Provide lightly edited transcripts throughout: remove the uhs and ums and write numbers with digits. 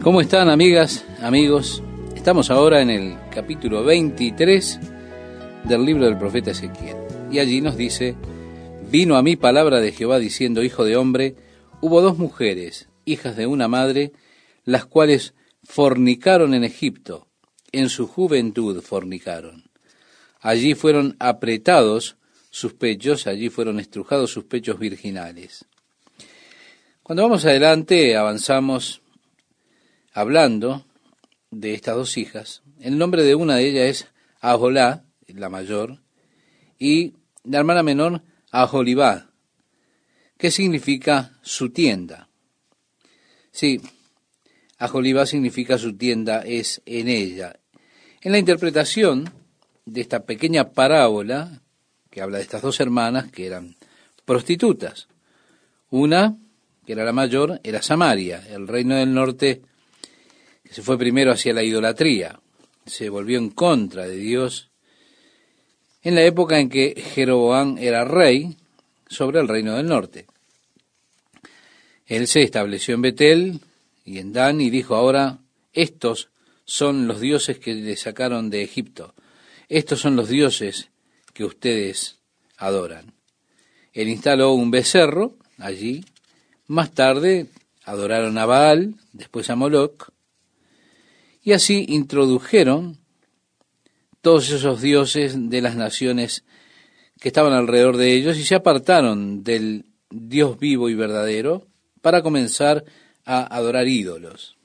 ¿Cómo están, amigas, amigos? Estamos ahora en el capítulo 23 del libro del profeta Ezequiel. Y allí nos dice: vino a mí palabra de Jehová diciendo: hijo de hombre, hubo dos mujeres, hijas de una madre, las cuales fornicaron en Egipto, en su juventud fornicaron. Allí fueron apretados sus pechos, allí fueron estrujados sus pechos virginales. Cuando vamos adelante, avanzamos hablando de estas dos hijas. El nombre de una de ellas es Aholá, la mayor, y la hermana menor, Aholibá, que significa su tienda. Sí, Aholibá significa su tienda es en ella. En la interpretación de esta pequeña parábola, que habla de estas dos hermanas que eran prostitutas. Una, que era la mayor, era Samaria, el reino del norte, que se fue primero hacia la idolatría, se volvió en contra de Dios en la época en que Jeroboam era rey sobre el reino del norte. Él se estableció en Betel y en Dan y dijo: ahora estos son los dioses que le sacaron de Egipto, estos son los dioses que ustedes adoran. Él instaló un becerro allí. Más tarde adoraron a Baal, después a Moloc, y así introdujeron todos esos dioses de las naciones que estaban alrededor de ellos y se apartaron del Dios vivo y verdadero para comenzar a adorar ídolos.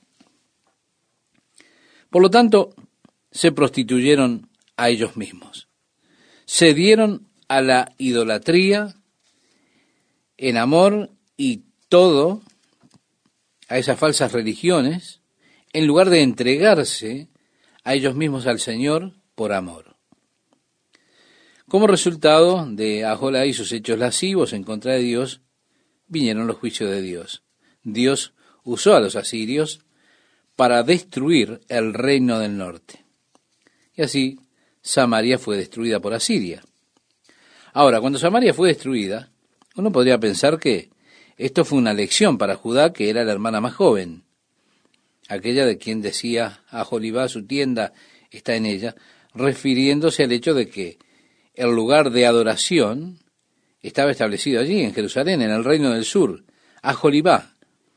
Por lo tanto, se prostituyeron a ellos mismos. Se dieron a la idolatría en amor y todo a esas falsas religiones, en lugar de entregarse a ellos mismos al Señor por amor. Como resultado de Aholá y sus hechos lascivos en contra de Dios, vinieron los juicios de Dios. Dios usó a los asirios para destruir el reino del norte. Y así Samaria fue destruida por Asiria. Ahora, cuando Samaria fue destruida, uno podría pensar que esto fue una lección para Judá, que era la hermana más joven, aquella de quien decía Aholibá, su tienda está en ella, refiriéndose al hecho de que el lugar de adoración estaba establecido allí, en Jerusalén, en el reino del sur, Aholibá.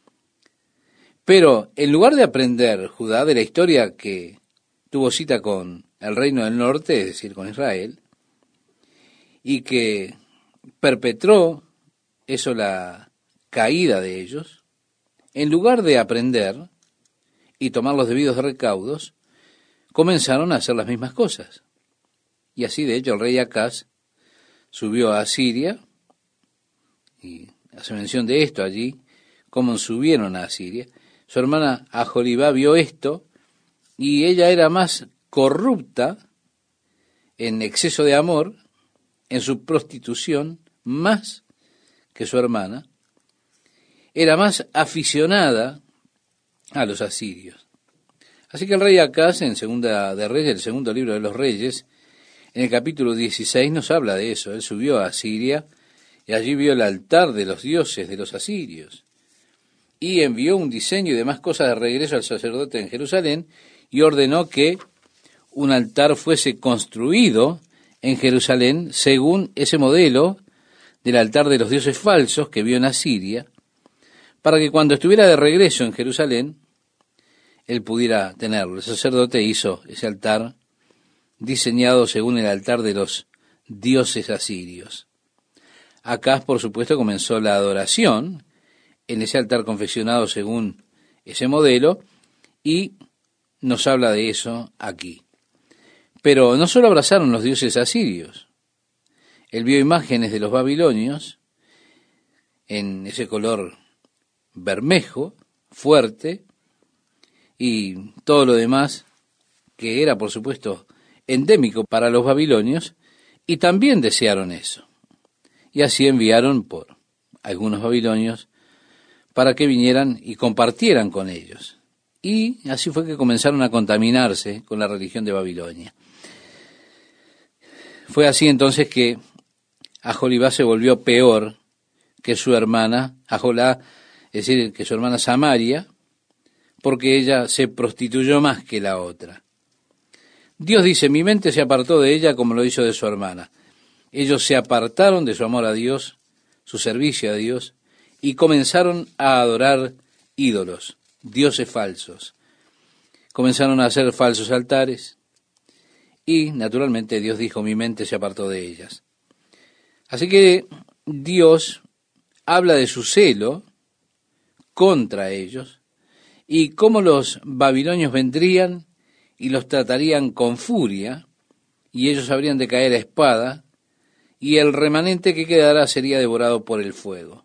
Pero en lugar de aprender Judá de la historia que tuvo cita con el reino del norte, es decir, con Israel, y que perpetró eso la caída de ellos, en lugar de aprender y tomar los debidos recaudos, comenzaron a hacer las mismas cosas. Y así, de hecho, el rey Acaz subió a Asiria, y hace mención de esto allí, cómo subieron a Asiria. Su hermana Aholibá vio esto, y ella era más corrupta en exceso de amor, en su prostitución, más que su hermana, era más aficionada a los asirios. Así que el rey Acaz, en Segunda de Reyes, el segundo libro de los Reyes, en el capítulo 16 nos habla de eso. Él subió a Asiria y allí vio el altar de los dioses de los asirios y envió un diseño y demás cosas de regreso al sacerdote en Jerusalén y ordenó que un altar fuese construido en Jerusalén según ese modelo del altar de los dioses falsos que vio en Asiria, para que cuando estuviera de regreso en Jerusalén, él pudiera tenerlo. El sacerdote hizo ese altar diseñado según el altar de los dioses asirios. Acaz, por supuesto, comenzó la adoración en ese altar confeccionado según ese modelo, y nos habla de eso aquí. Pero no solo abrazaron los dioses asirios. Él vio imágenes de los babilonios en ese color bermejo, fuerte, y todo lo demás que era, por supuesto, endémico para los babilonios, y también desearon eso. Y así enviaron por algunos babilonios para que vinieran y compartieran con ellos. Y así fue que comenzaron a contaminarse con la religión de Babilonia. Fue así entonces que Aholibá se volvió peor que su hermana Aholá, es decir, que su hermana Samaria, porque ella se prostituyó más que la otra. Dios dice, mi mente se apartó de ella como lo hizo de su hermana. Ellos se apartaron de su amor a Dios, su servicio a Dios, y comenzaron a adorar ídolos, dioses falsos. Comenzaron a hacer falsos altares, y naturalmente Dios dijo, mi mente se apartó de ellas. Así que Dios habla de su celo contra ellos, y cómo los babilonios vendrían y los tratarían con furia, y ellos habrían de caer a espada, y el remanente que quedara sería devorado por el fuego.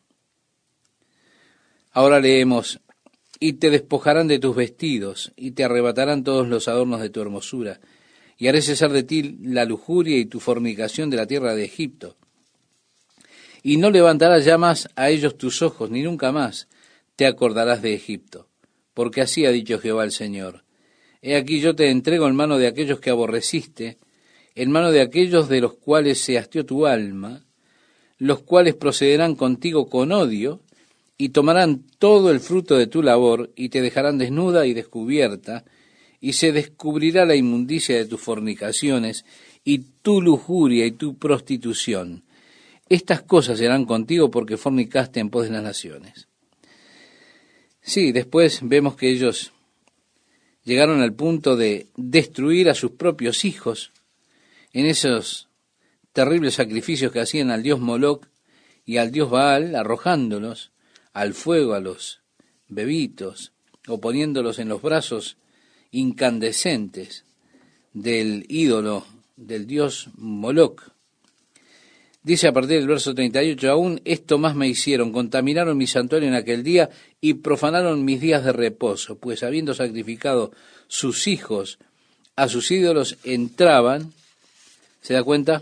Ahora leemos, y te despojarán de tus vestidos, y te arrebatarán todos los adornos de tu hermosura, y haré cesar de ti la lujuria y tu fornicación de la tierra de Egipto. Y no levantarás ya más a ellos tus ojos, ni nunca más te acordarás de Egipto, porque así ha dicho Jehová el Señor. He aquí yo te entrego en mano de aquellos que aborreciste, en mano de aquellos de los cuales se hastió tu alma, los cuales procederán contigo con odio, y tomarán todo el fruto de tu labor, y te dejarán desnuda y descubierta, y se descubrirá la inmundicia de tus fornicaciones, y tu lujuria y tu prostitución. Estas cosas serán contigo porque fornicaste en pos de las naciones. Sí, después vemos que ellos llegaron al punto de destruir a sus propios hijos en esos terribles sacrificios que hacían al dios Moloc y al dios Baal, arrojándolos al fuego a los bebitos o poniéndolos en los brazos incandescentes del ídolo del dios Moloc. Dice a partir del verso 38, aún esto más me hicieron, contaminaron mi santuario en aquel día y profanaron mis días de reposo, pues habiendo sacrificado sus hijos a sus ídolos, entraban, ¿se da cuenta?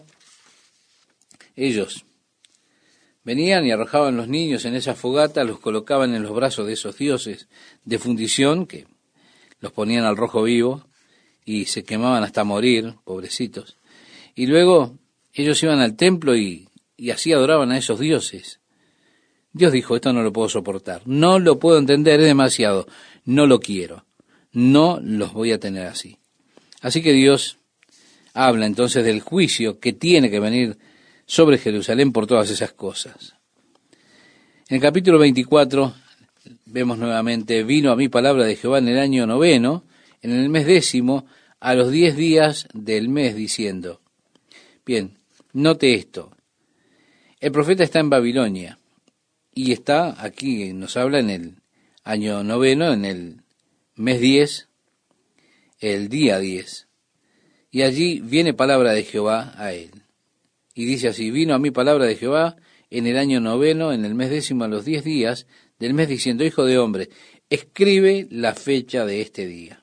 Ellos venían y arrojaban los niños en esa fogata, los colocaban en los brazos de esos dioses de fundición, que los ponían al rojo vivo y se quemaban hasta morir, pobrecitos, y luego ellos iban al templo y así adoraban a esos dioses. Dios dijo, esto no lo puedo soportar, no lo puedo entender, es demasiado, no lo quiero, no los voy a tener así. Así que Dios habla entonces del juicio que tiene que venir sobre Jerusalén por todas esas cosas. En el capítulo 24 vemos nuevamente, vino a mí palabra de Jehová en el año 9, en el mes 10, a los 10 días del mes, diciendo, bien, note esto, el profeta está en Babilonia, y está aquí, nos habla en el año 9, en el mes 10, el día 10, y allí viene palabra de Jehová a él. Y dice así, vino a mí palabra de Jehová en el año 9, en el mes 10, a los 10 días del mes, diciendo, hijo de hombre, escribe la fecha de este día.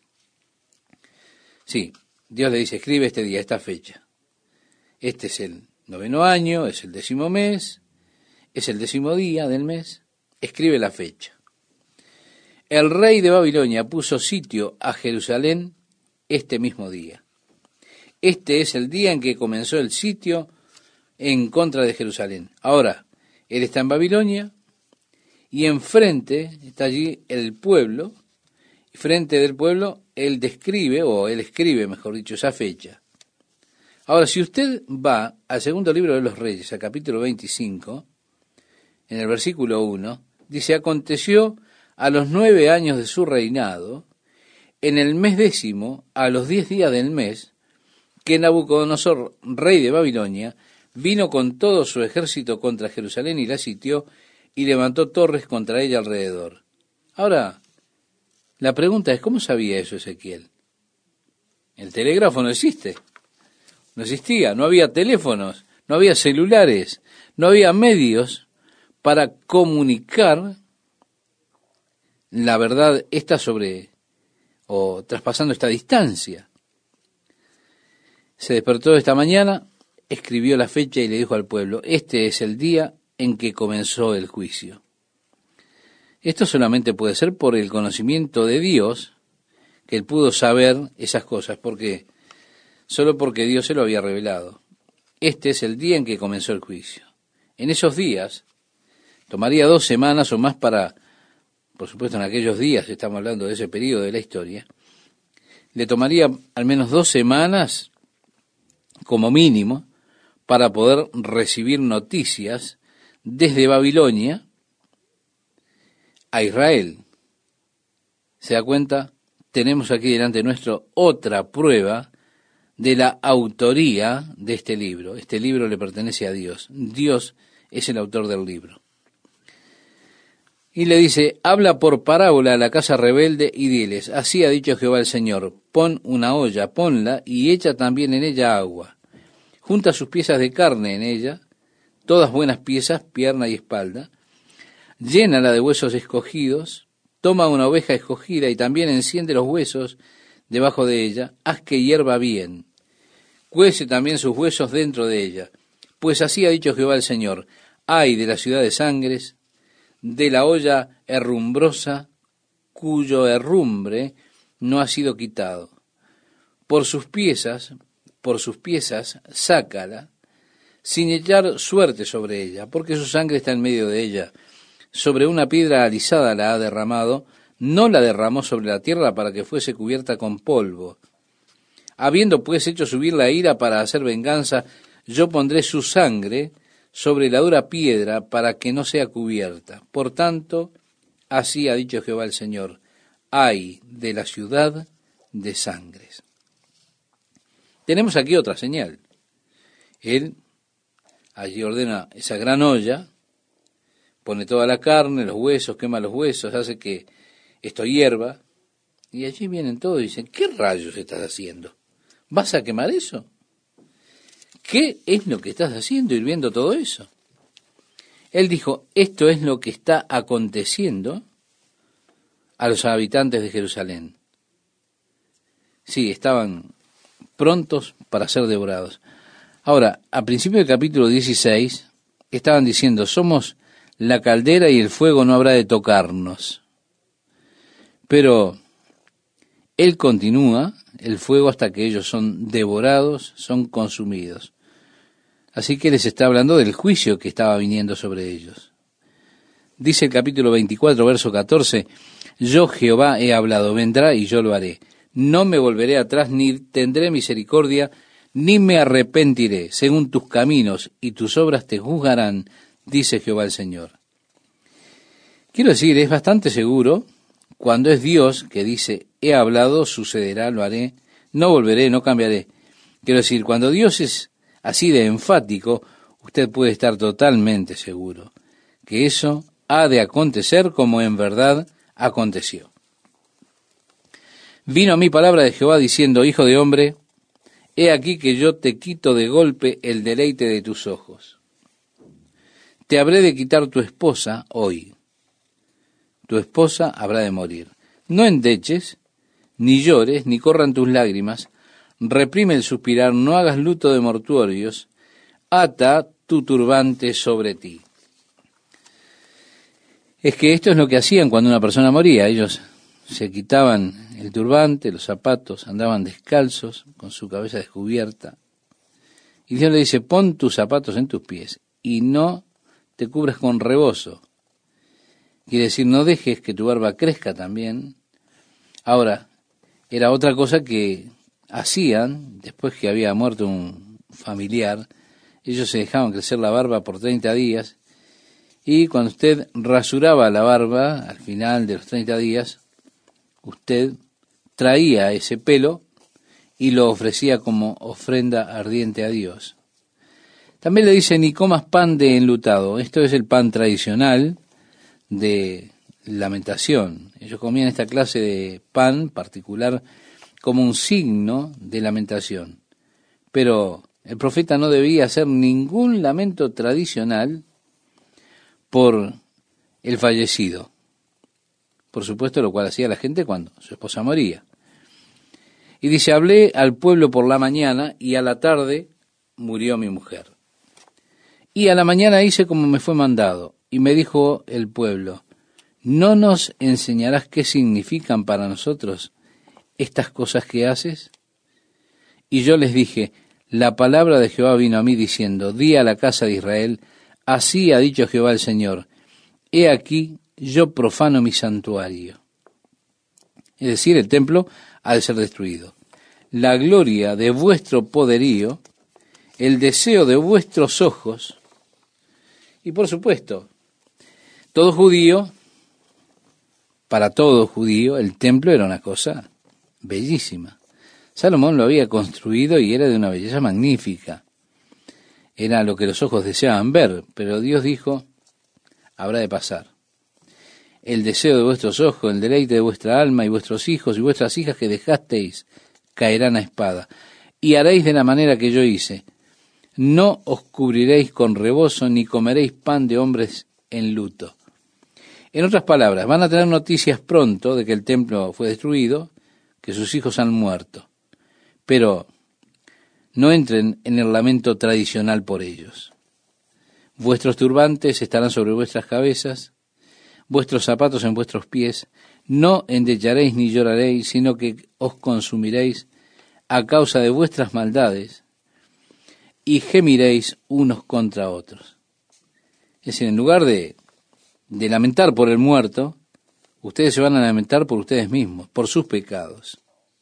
Sí, Dios le dice, escribe este día, esta fecha. Este es el 9º año, es el 10º mes, es el 10º día del mes, escribe la fecha. El rey de Babilonia puso sitio a Jerusalén este mismo día. Este es el día en que comenzó el sitio en contra de Jerusalén. Ahora, él está en Babilonia y enfrente está allí el pueblo, y frente del pueblo él describe, o él escribe, mejor dicho, esa fecha. Ahora, si usted va al segundo libro de los Reyes, al capítulo 25, en el versículo 1, dice, aconteció a los 9 años de su reinado, en el mes 10, a los 10 días del mes, que Nabucodonosor, rey de Babilonia, vino con todo su ejército contra Jerusalén y la sitió y levantó torres contra ella alrededor. Ahora, la pregunta es, ¿cómo sabía eso Ezequiel? El telégrafo no existe, no existía, no había teléfonos, no había celulares, no había medios para comunicar la verdad esta sobre, o traspasando esta distancia. Se despertó esta mañana, escribió la fecha y le dijo al pueblo, este es el día en que comenzó el juicio. Esto solamente puede ser por el conocimiento de Dios, que él pudo saber esas cosas, porque solo porque Dios se lo había revelado. Este es el día en que comenzó el juicio. En esos días, tomaría 2 semanas o más para por supuesto en aquellos días, estamos hablando de ese periodo de la historia, le tomaría al menos 2 semanas como mínimo para poder recibir noticias desde Babilonia a Israel. ¿Se da cuenta? Tenemos aquí delante nuestro otra prueba de la autoría de este libro. Este libro le pertenece a Dios. Dios es el autor del libro. Y le dice, habla por parábola a la casa rebelde y diles, así ha dicho Jehová el Señor, pon una olla, ponla y echa también en ella agua. Junta sus piezas de carne en ella, todas buenas piezas, pierna y espalda. Llénala de huesos escogidos, toma una oveja escogida y también enciende los huesos debajo de ella, haz que hierva bien. Cuece también sus huesos dentro de ella. Pues así ha dicho Jehová el Señor, ay de la ciudad de sangres, de la olla herrumbrosa, cuyo herrumbre no ha sido quitado. Por sus piezas, sácala, sin echar suerte sobre ella, porque su sangre está en medio de ella. Sobre una piedra alisada la ha derramado, no la derramó sobre la tierra para que fuese cubierta con polvo. Habiendo pues hecho subir la ira para hacer venganza, yo pondré su sangre sobre la dura piedra para que no sea cubierta. Por tanto, así ha dicho Jehová el Señor, ay de la ciudad de sangres. Tenemos aquí otra señal. Él allí ordena esa gran olla, pone toda la carne, los huesos, quema los huesos, hace que esto hierva, y allí vienen todos y dicen, ¿qué rayos estás haciendo? ¿Vas a quemar eso? ¿Qué es lo que estás haciendo hirviendo todo eso? Él dijo, esto es lo que está aconteciendo a los habitantes de Jerusalén. Sí, estaban prontos para ser devorados. Ahora, a principio del capítulo 16, estaban diciendo, somos la caldera y el fuego no habrá de tocarnos. Pero él continúa el fuego hasta que ellos son devorados, son consumidos. Así que les está hablando del juicio que estaba viniendo sobre ellos. Dice el capítulo 24, verso 14, yo Jehová he hablado, vendrá y yo lo haré. No me volveré atrás, ni tendré misericordia, ni me arrepentiré. Según tus caminos y tus obras te juzgarán, dice Jehová el Señor. Quiero decir, es bastante seguro, cuando es Dios que dice, he hablado, sucederá, lo haré, no volveré, no cambiaré. Quiero decir, cuando Dios es así de enfático, usted puede estar totalmente seguro que eso ha de acontecer como en verdad aconteció. Vino a mí palabra de Jehová diciendo, hijo de hombre, he aquí que yo te quito de golpe el deleite de tus ojos. Te habré de quitar tu esposa hoy. Tu esposa habrá de morir. No endeches, ni llores, ni corran tus lágrimas, reprime el suspirar, no hagas luto de mortuorios, ata tu turbante sobre ti. Es que esto es lo que hacían cuando una persona moría. Ellos se quitaban el turbante, los zapatos, andaban descalzos, con su cabeza descubierta. Y Dios le dice, pon tus zapatos en tus pies y no te cubras con rebozo. Quiere decir, no dejes que tu barba crezca también. Ahora, era otra cosa que hacían después que había muerto un familiar. Ellos se dejaban crecer la barba por 30 días. Y cuando usted rasuraba la barba, al final de los 30 días, usted traía ese pelo y lo ofrecía como ofrenda ardiente a Dios. También le dice, ni comas pan de enlutado. Esto es el pan tradicional de lamentación. Ellos comían esta clase de pan particular como un signo de lamentación. Pero el profeta no debía hacer ningún lamento tradicional por el fallecido. Por supuesto, lo cual hacía la gente cuando su esposa moría. Y dice, hablé al pueblo por la mañana y a la tarde murió mi mujer. Y a la mañana hice como me fue mandado. Y me dijo el pueblo, ¿no nos enseñarás qué significan para nosotros estas cosas que haces? Y yo les dije, la palabra de Jehová vino a mí diciendo, di a la casa de Israel, así ha dicho Jehová el Señor, he aquí, yo profano mi santuario. Es decir, el templo ha de ser destruido. La gloria de vuestro poderío, el deseo de vuestros ojos, y por supuesto, todo judío, para todo judío, el templo era una cosa bellísima. Salomón lo había construido y era de una belleza magnífica. Era lo que los ojos deseaban ver, pero Dios dijo, habrá de pasar. El deseo de vuestros ojos, el deleite de vuestra alma y vuestros hijos y vuestras hijas que dejasteis caerán a espada. Y haréis de la manera que yo hice. No os cubriréis con rebozo ni comeréis pan de hombres en luto. En otras palabras, van a tener noticias pronto de que el templo fue destruido, que sus hijos han muerto. Pero no entren en el lamento tradicional por ellos. Vuestros turbantes estarán sobre vuestras cabezas, vuestros zapatos en vuestros pies, no endecharéis ni lloraréis, sino que os consumiréis a causa de vuestras maldades, y gemiréis unos contra otros. Es decir, en lugar de lamentar por el muerto, ustedes se van a lamentar por ustedes mismos, por sus pecados.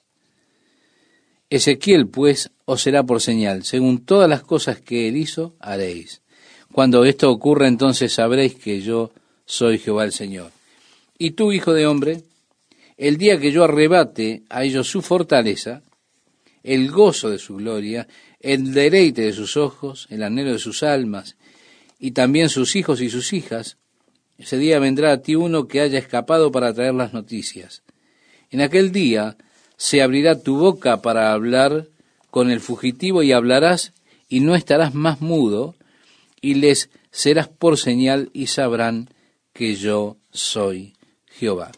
Ezequiel, pues, os será por señal, según todas las cosas que él hizo, haréis. Cuando esto ocurra, entonces sabréis que yo soy Jehová el Señor. Y tú, hijo de hombre, el día que yo arrebate a ellos su fortaleza, el gozo de su gloria, el deleite de sus ojos, el anhelo de sus almas, y también sus hijos y sus hijas, ese día vendrá a ti uno que haya escapado para traer las noticias. En aquel día se abrirá tu boca para hablar con el fugitivo y hablarás y no estarás más mudo, y les serás por señal y sabrán que yo soy Jehová.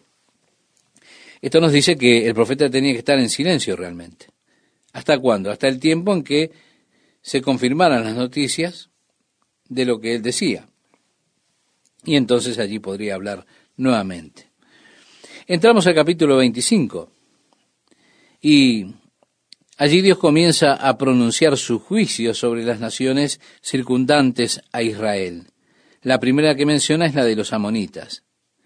Esto nos dice que el profeta tenía que estar en silencio realmente. ¿Hasta cuándo? Hasta el tiempo en que se confirmaran las noticias de lo que él decía. Y entonces allí podría hablar nuevamente. Entramos al capítulo 25. Y allí Dios comienza a pronunciar su juicio sobre las naciones circundantes a Israel. La primera que menciona es la de los amonitas.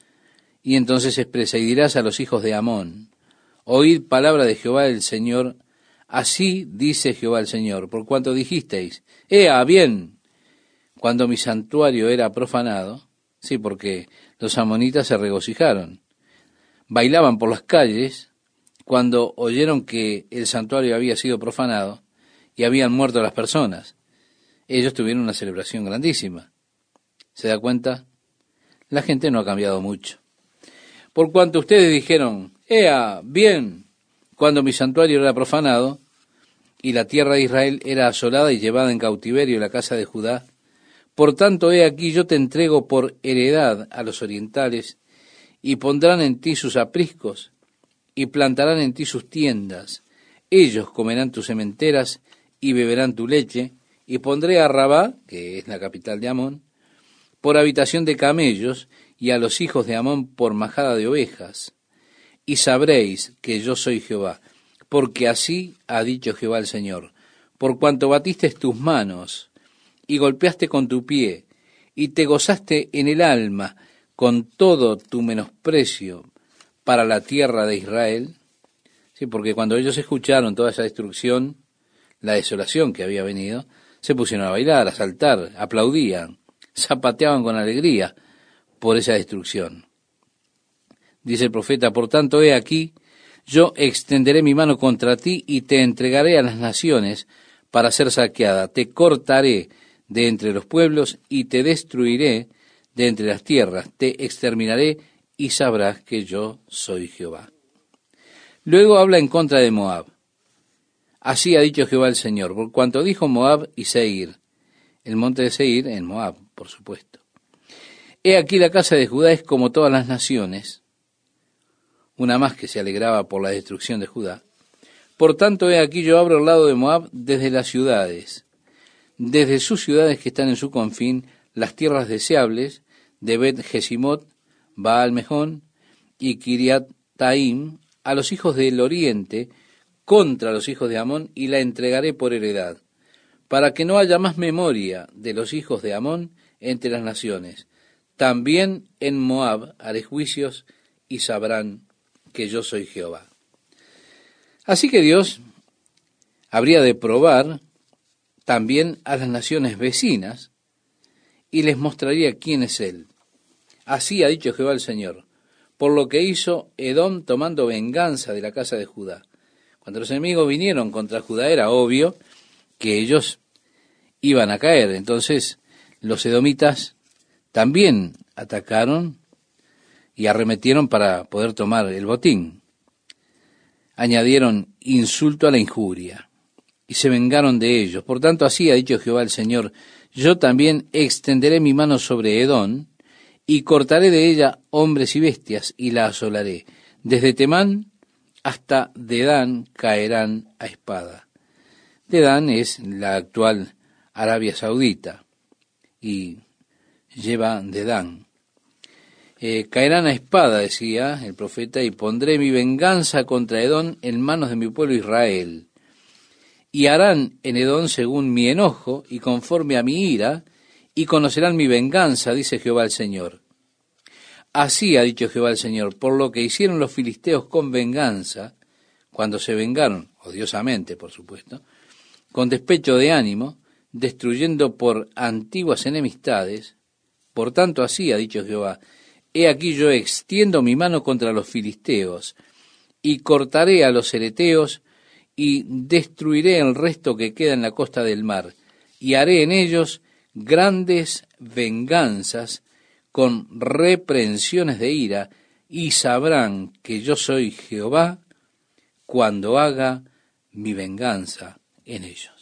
Y entonces expresa, y dirás a los hijos de Amón, oíd palabra de Jehová el Señor, así dice Jehová el Señor, por cuanto dijisteis, ¡ea, bien! Cuando mi santuario era profanado, sí, porque los amonitas se regocijaron, bailaban por las calles, cuando oyeron que el santuario había sido profanado y habían muerto las personas. Ellos tuvieron una celebración grandísima. ¿Se da cuenta? La gente no ha cambiado mucho. Por cuanto ustedes dijeron, ¡ea, bien! Cuando mi santuario era profanado y la tierra de Israel era asolada y llevada en cautiverio la casa de Judá, por tanto, he aquí yo te entrego por heredad a los orientales y pondrán en ti sus apriscos y plantarán en ti sus tiendas. Ellos comerán tus sementeras y beberán tu leche, y pondré a Rabá, que es la capital de Amón, por habitación de camellos, y a los hijos de Amón por majada de ovejas. Y sabréis que yo soy Jehová, porque así ha dicho Jehová el Señor, por cuanto batiste tus manos, y golpeaste con tu pie, y te gozaste en el alma con todo tu menosprecio para la tierra de Israel. Sí, porque cuando ellos escucharon toda esa destrucción, la desolación que había venido, se pusieron a bailar, a saltar, aplaudían, zapateaban con alegría por esa destrucción. Dice el profeta, por tanto, he aquí, yo extenderé mi mano contra ti y te entregaré a las naciones para ser saqueada. Te cortaré de entre los pueblos y te destruiré de entre las tierras. Te exterminaré y sabrás que yo soy Jehová. Luego habla en contra de Moab. Así ha dicho Jehová el Señor, por cuanto dijo Moab y Seir, el monte de Seir en Moab, por supuesto. He aquí la casa de Judá es como todas las naciones, una más que se alegraba por la destrucción de Judá. Por tanto, he aquí yo abro el lado de Moab desde las ciudades, desde sus ciudades que están en su confín, las tierras deseables de Bet-Jesimot, Baal-Mejón y Kiriat-Taim, a los hijos del oriente, contra los hijos de Amón, y la entregaré por heredad, para que no haya más memoria de los hijos de Amón entre las naciones, también en Moab haré juicios y sabrán que yo soy Jehová. Así que Dios habría de probar también a las naciones vecinas y les mostraría quién es Él. Así ha dicho Jehová el Señor, por lo que hizo Edom tomando venganza de la casa de Judá. Cuando los enemigos vinieron contra Judá era obvio que ellos iban a caer. Entonces los edomitas también atacaron y arremetieron para poder tomar el botín. Añadieron insulto a la injuria y se vengaron de ellos. Por tanto, así ha dicho Jehová el Señor, yo también extenderé mi mano sobre Edom y cortaré de ella hombres y bestias y la asolaré. Desde Temán hasta Dedán caerán a espada. Dedán es la actual Arabia Saudita y lleva Dedán. Caerán a espada, decía el profeta, y pondré mi venganza contra Edom en manos de mi pueblo Israel. Y harán en Edom según mi enojo y conforme a mi ira, y conocerán mi venganza, dice Jehová el Señor. Así ha dicho Jehová el Señor, por lo que hicieron los filisteos con venganza, cuando se vengaron, odiosamente por supuesto, con despecho de ánimo, destruyendo por antiguas enemistades. Por tanto, así ha dicho Jehová, he aquí yo extiendo mi mano contra los filisteos, y cortaré a los cereteos, y destruiré el resto que queda en la costa del mar, y haré en ellos grandes venganzas con reprensiones de ira, y sabrán que yo soy Jehová cuando haga mi venganza en ellos.